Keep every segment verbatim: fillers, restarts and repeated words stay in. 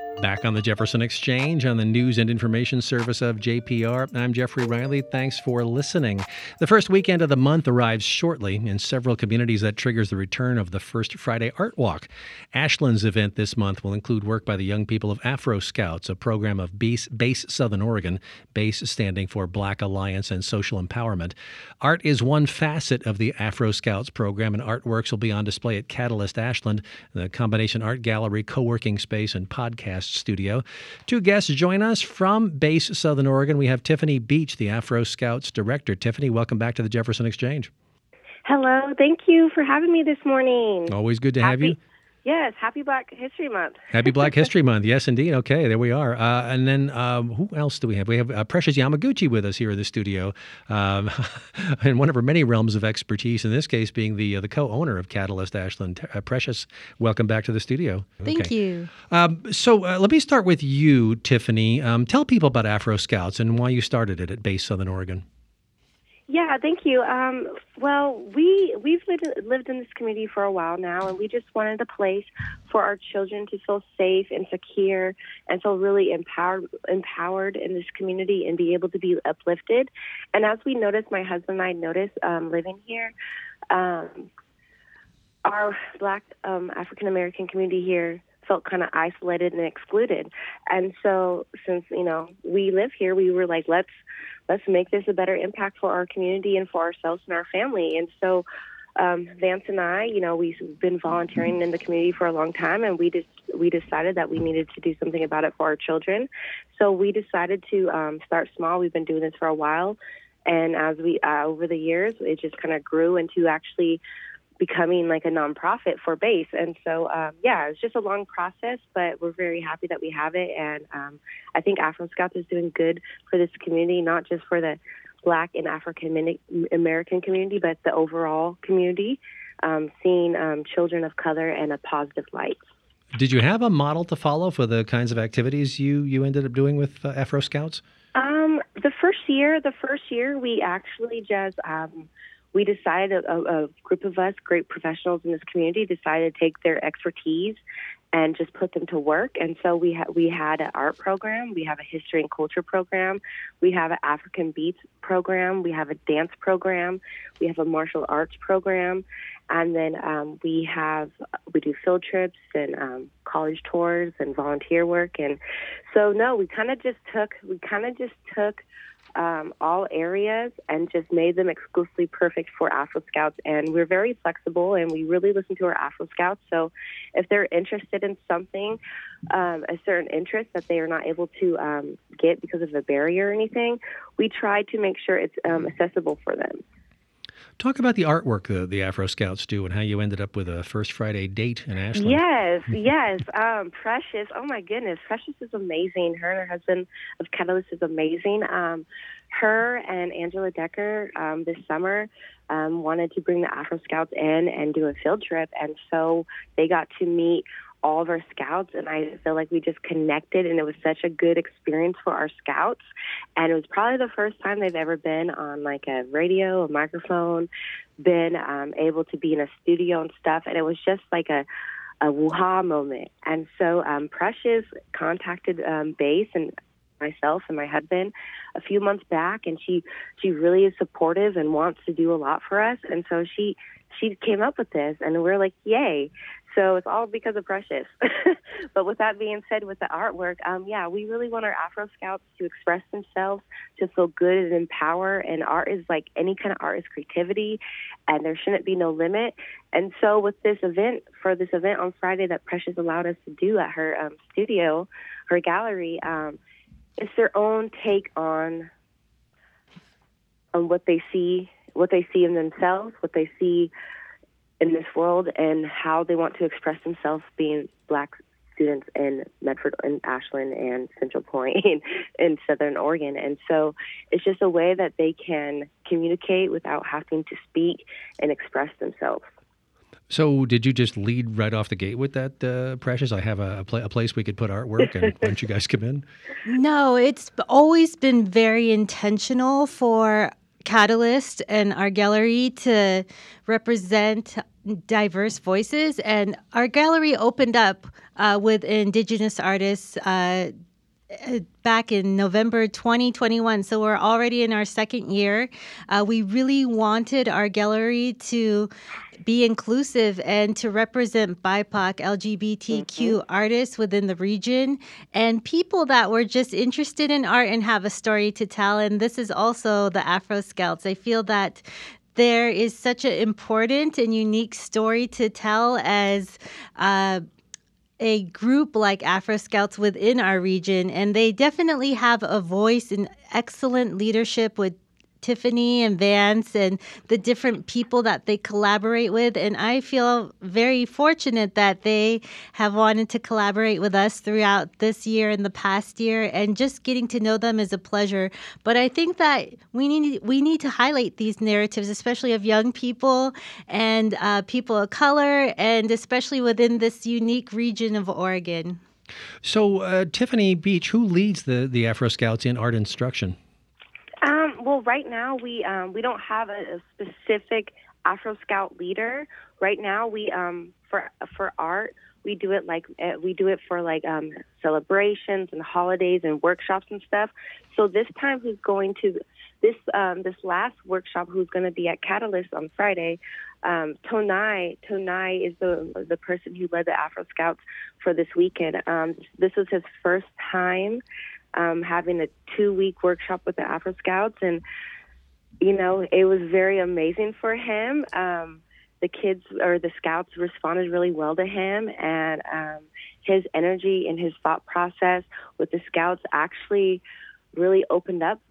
Back on the Jefferson Exchange on the news and information service of J P R. I'm Jeffrey Riley. Thanks for listening. The first weekend of the month arrives shortly. In several communities, that triggers the return of the First Friday Art Walk. Ashland's event this month will include work by the young people of Afro Scouts, a program of BASE, BASE Southern Oregon, BASE standing for Black Alliance and Social Empowerment. Art is one facet of the Afro Scouts program, and artworks will be on display at Catalyst Ashland, the combination art gallery, co-working space, and podcast studio. Two guests join us from BASE Southern Oregon. We have Tiffany Beach, the Afro Scouts director. Tiffany, welcome back to the Jefferson Exchange. Hello. Thank you for having me this morning. Always good to happy, have you. Yes. Happy Black History Month. Happy Black History Month. Yes, indeed. Okay, there we are. Uh, and then um, who else do we have? We have uh, Precious Yamaguchi with us here in the studio, um, in one of her many realms of expertise, in this case being the uh, the co-owner of Catalyst Ashland. Uh, Precious, welcome back to the studio. Thank okay. you. Um, so uh, let me start with you, Tiffany. Um, tell people about Afro Scouts and why you started it at BASE Southern Oregon. Yeah, thank you. Um, well, we, we've lived, lived in this community for a while now, and we just wanted a place for our children to feel safe and secure and feel really empowered empowered in this community and be able to be uplifted. And as we noticed, my husband and I noticed um, living here, um, our Black um, African-American community here felt kind of isolated and excluded. And so since, you know, we live here, we were like, let's let's make this a better impact for our community and for ourselves and our family. And so um, Vance and I, you know, we've been volunteering in the community for a long time, and we just we decided that we needed to do something about it for our children. So we decided to um, start small. We've been doing this for a while. And as we, uh, over the years, it just kind of grew into actually becoming like a nonprofit for BASE. And so, um, yeah, it's just a long process, but we're very happy that we have it. And um, I think Afro Scouts is doing good for this community, not just for the Black and African American community, but the overall community, um, seeing um, children of color in a positive light. Did you have a model to follow for the kinds of activities you, you ended up doing with uh, Afro Scouts? Um, the first year, the first year we actually just... Um, We decided, a, a group of us, great professionals in this community, decided to take their expertise and just put them to work. And so we ha- we had an art program, we have a history and culture program, we have an African Beats program, we have a dance program, we have a martial arts program, and then um, we have we do field trips and um, college tours and volunteer work. And so no, we kind of just took we kind of just took. Um, all areas and just made them exclusively perfect for Afro Scouts. And we're very flexible, and we really listen to our Afro Scouts. So if they're interested in something, um, a certain interest that they are not able to um, get because of a barrier or anything, we try to make sure it's um, accessible for them. Talk about the artwork the, the Afro Scouts do and how you ended up with a First Friday date in Ashland. Yes, yes. Um, Precious, oh my goodness, Precious is amazing. Her and her husband of Catalyst is amazing. Um, her and Angela Decker um, this summer um, wanted to bring the Afro Scouts in and do a field trip, and so they got to meet all of our scouts, and I feel like we just connected, and it was such a good experience for our scouts. And it was probably the first time they've ever been on like a radio, a microphone, been um, able to be in a studio and stuff. And it was just like a, a woo-ha moment. And so um, Precious contacted um, BASE and myself and my husband a few months back, and she, she really is supportive and wants to do a lot for us. And so she, she came up with this, and we're like, yay. So it's all because of Precious. But with that being said, with the artwork, um, yeah, we really want our Afro Scouts to express themselves, to feel good and empower. And art is like any kind of art is creativity, and there shouldn't be no limit. And so with this event, for this event on Friday that Precious allowed us to do at her um, studio, her gallery, um, it's their own take on on what they see, what they see in themselves, what they see in this world, and how they want to express themselves being Black students in Medford and Ashland and Central Point in, in Southern Oregon. And so it's just a way that they can communicate without having to speak and express themselves. So did you just lead right off the gate with that, uh, Precious? I have a, a, pla- a place we could put artwork, and why don't you guys come in? No, it's always been very intentional for Catalyst and our gallery to represent diverse voices. And our gallery opened up uh, with Indigenous artists uh, back in November twenty twenty-one. So we're already in our second year. Uh, we really wanted our gallery to be inclusive and to represent B I P O C, L G B T Q mm-hmm. artists within the region and people that were just interested in art and have a story to tell. And this is also the Afro Scouts. I feel that there is such an important and unique story to tell as uh, a group like Afro Scouts within our region. And they definitely have a voice and excellent leadership with Tiffany and Vance and the different people that they collaborate with. And I feel very fortunate that they have wanted to collaborate with us throughout this year and the past year, and just getting to know them is a pleasure. But I think that we need we need to highlight these narratives, especially of young people and uh, people of color, and especially within this unique region of Oregon. So, uh, Tiffany Beach, who leads the, the Afro Scouts in art instruction? Um, well, right now we um, we don't have a, a specific Afro Scout leader. Right now, we um, for for art we do it like uh, we do it for like um, celebrations and holidays and workshops and stuff. So this time, who's going to this um, this last workshop? Who's going to be at Catalyst on Friday? Um, Tonai Tonai is the the person who led the Afro Scouts for this weekend. Um, this was his first time Um, having a two-week workshop with the Afro Scouts, and you know, it was very amazing for him. Um, the kids or the Scouts responded really well to him, and um, his energy and his thought process with the Scouts actually really opened up,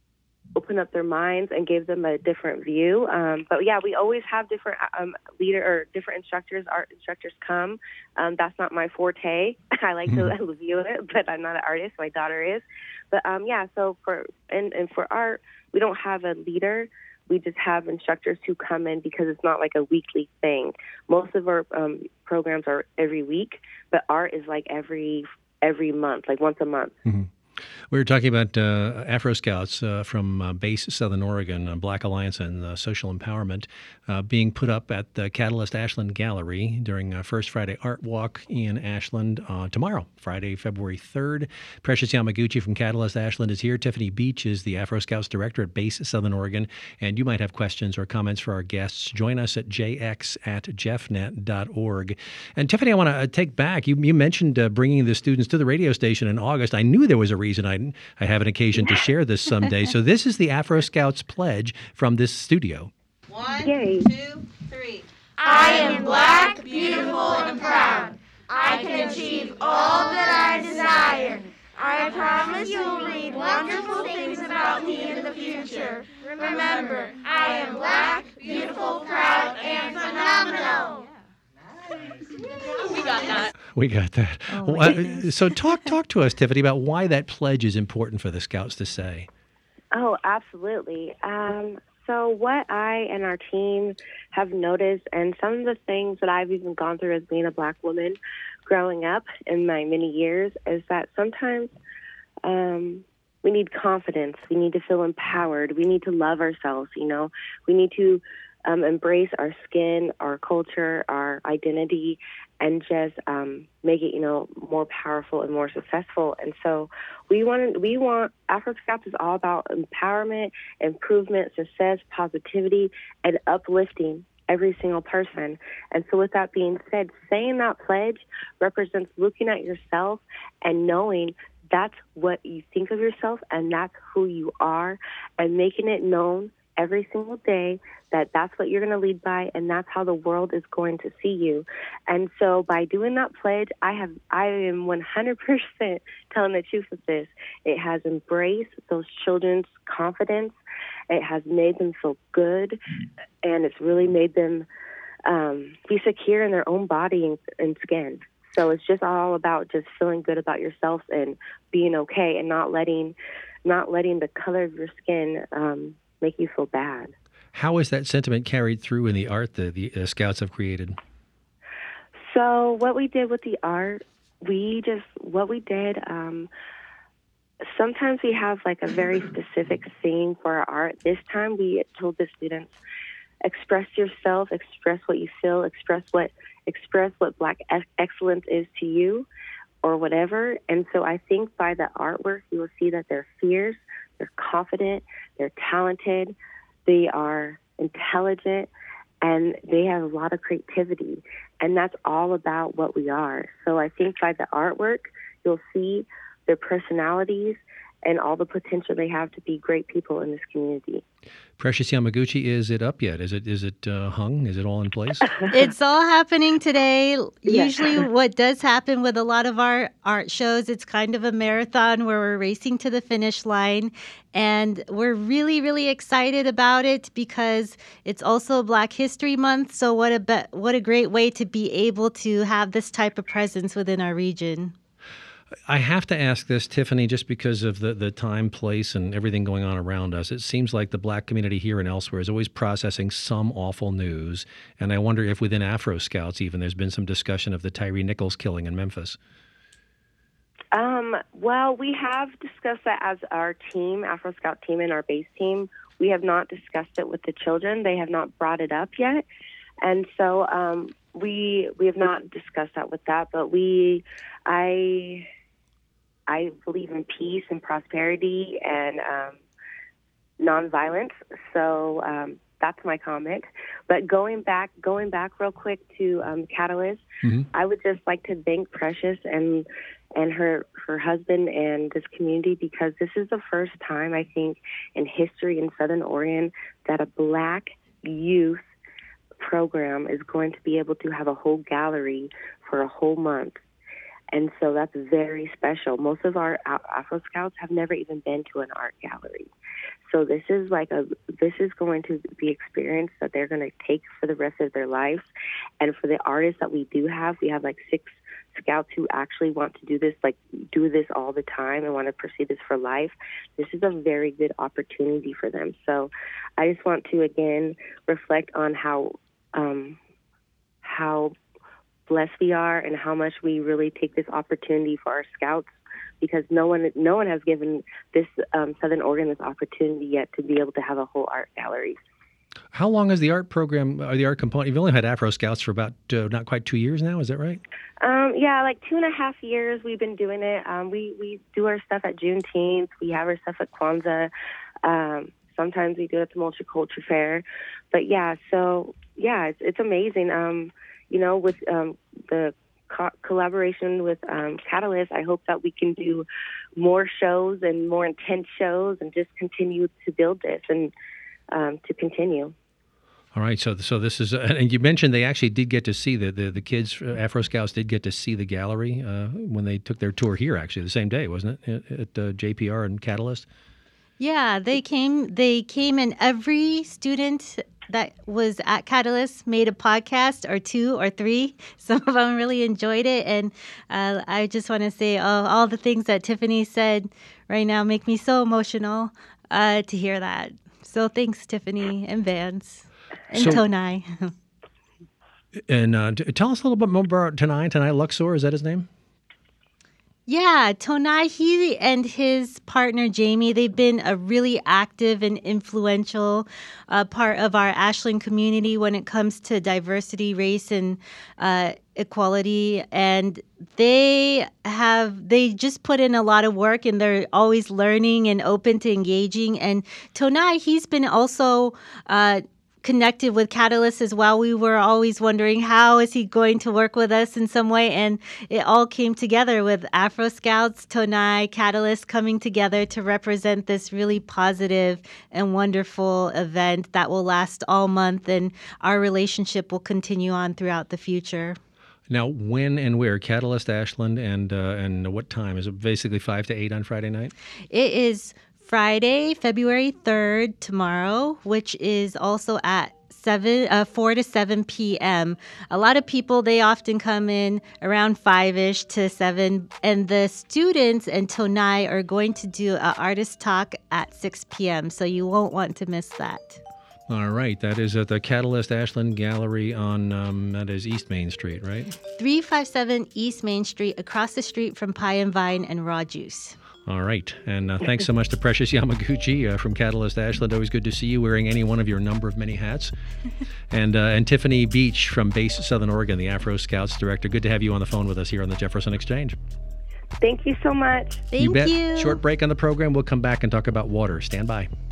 opened up their minds and gave them a different view. Um, but yeah, we always have different um, leader or different instructors. Art instructors come. Um, that's not my forte. I like to view it, but I'm not an artist. My daughter is. But um, yeah, so for and, and for art, we don't have a leader. We just have instructors who come in because it's not like a weekly thing. Most of our um, programs are every week, but art is like every every month, like once a month. Mm-hmm. We were talking about uh, Afro Scouts uh, from uh, Base Southern Oregon, uh, Black Alliance and uh, Social Empowerment, uh, being put up at the Catalyst Ashland Gallery during uh, First Friday Art Walk in Ashland uh, tomorrow, Friday, February third. Precious Yamaguchi from Catalyst Ashland is here. Tiffany Beach is the Afro Scouts director at Base Southern Oregon. And you might have questions or comments for our guests. Join us at j x at jeffnet dot org. And Tiffany, I want to uh, take back, you, you mentioned uh, bringing the students to the radio station in August. I knew there was a reason I, I have an occasion to share this someday. So this is the Afro Scouts pledge from this studio. One, Yay. two, three. I am black, beautiful, and proud. I can achieve all that I desire. I promise you'll read wonderful things about me in the future. Remember, I am black, beautiful, proud, and phenomenal. We got that. We got that. Oh, well, so talk talk to us, Tiffany, about why that pledge is important for the Scouts to say. Oh, absolutely. Um, so what I and our team have noticed, and some of the things that I've even gone through as being a black woman growing up in my many years, is that sometimes um, we need confidence. We need to feel empowered. We need to love ourselves, you know. We need to Um, embrace our skin, our culture, our identity, and just um, make it, you know, more powerful and more successful. And so we want, we want, Afro Scouts is all about empowerment, improvement, success, positivity, and uplifting every single person. And so with that being said, saying that pledge represents looking at yourself and knowing that's what you think of yourself and that's who you are, and making it known every single day that that's what you're going to lead by, and that's how the world is going to see you. And so by doing that pledge, I have I am one hundred percent telling the truth with this. It has embraced those children's confidence. It has made them feel good, and it's really made them um, be secure in their own body and, and skin. So it's just all about just feeling good about yourself and being okay, and not letting not letting the color of your skin um, make you feel bad. How is that sentiment carried through in the art that the uh, Scouts have created? So what we did with the art, we just, what we did, um, sometimes we have like a very specific theme for our art. This time we told the students, express yourself, express what you feel, express what express what Black ex- excellence is to you, or whatever. And so I think by the artwork, you will see that they're fierce, they're confident, they're talented, they are intelligent, and they have a lot of creativity. And that's all about what we are. So I think by the artwork, you'll see their personalities and all the potential they have to be great people in this community. Precious Yamaguchi, is it up yet? Is it is it uh, hung? Is it all in place? It's all happening today. Yes. Usually what does happen with a lot of our art shows, it's kind of a marathon where we're racing to the finish line. And we're really, really excited about it because it's also Black History Month. So what a be- what a great way to be able to have this type of presence within our region. I have to ask this, Tiffany, just because of the, the time, place, and everything going on around us. It seems like the Black community here and elsewhere is always processing some awful news. And I wonder if within Afro Scouts even there's been some discussion of the Tyree Nichols killing in Memphis. Um, well, we have discussed that as our team, Afro Scout team and our base team. We have not discussed it with the children. They have not brought it up yet. And so um, we we have not discussed that with that. But we, I... I believe in peace and prosperity and um, nonviolence. So um, that's my comment. But going back, going back real quick to um, Catalyst, mm-hmm. I would just like to thank Precious and and her her husband and this community, because this is the first time I think in history in Southern Oregon that a Black youth program is going to be able to have a whole gallery for a whole month. And so that's very special. Most of our Afro Scouts have never even been to an art gallery. So this is like a, this is going to be experience that they're going to take for the rest of their lives. And for the artists that we do have, we have like six Scouts who actually want to do this, like do this all the time and want to pursue this for life. This is a very good opportunity for them. So I just want to, again, reflect on how, um, how, blessed we are and how much we really take this opportunity for our Scouts, because no one no one has given this um, Southern Oregon this opportunity yet to be able to have a whole art gallery. How long has the art program or the art component? You've only had Afro Scouts for about uh, not quite two years now. Is that right? Um, yeah, like two and a half years we've been doing it. Um, we we do our stuff at Juneteenth. We have our stuff at Kwanzaa. Um, sometimes we do it at the Multicultural Fair. But yeah, so yeah, it's it's amazing. Um, You know, with um, the co- collaboration with um, Catalyst, I hope that we can do more shows and more intense shows and just continue to build this and um, to continue. All right. So so this is, uh, and you mentioned they actually did get to see, the, the, the kids, uh, Afro Scouts did get to see the gallery uh, when they took their tour here, actually, the same day, wasn't it, at, at uh, J P R and Catalyst? Yeah, they came, they came and every student that was at Catalyst made a podcast or two or three. Some of them really enjoyed it. And uh, I just want to say uh, all the things that Tiffany said right now make me so emotional uh, to hear that. So thanks, Tiffany and Vance and so, Tonai. And uh, t- tell us a little bit more about Tonai. Tonai Luxor, is that his name? Yeah, Tonai, he and his partner Jamie, they've been a really active and influential uh, part of our Ashland community when it comes to diversity, race, and uh, equality. And they have, they just put in a lot of work, and they're always learning and open to engaging. And Tonai, he's been also uh, connected with Catalyst as well. We were always wondering, how is he going to work with us in some way? And it all came together with Afro Scouts, Tonai, Catalyst coming together to represent this really positive and wonderful event that will last all month, and our relationship will continue on throughout the future. Now, when and where? Catalyst, Ashland, and uh, and what time? Is it basically five to eight on Friday night? It is Friday, February third, tomorrow, which is also at seven, uh, four to seven p.m. A lot of people, they often come in around five-ish to seven, and the students and Tonai are going to do an artist talk at six p.m., so you won't want to miss that. All right. That is at the Catalyst Ashland Gallery on, um, that is East Main Street, right? three fifty-seven East Main Street, across the street from Pie and Vine and Raw Juice. All right. And uh, thanks so much to Precious Yamaguchi uh, from Catalyst Ashland. Always good to see you wearing any one of your number of many hats. And uh, and Tiffany Beach from Base Southern Oregon, the Afro Scouts director. Good to have you on the phone with us here on the Jefferson Exchange. Thank you so much. Thank you bet. you. Short break on the program. We'll come back and talk about water. Stand by.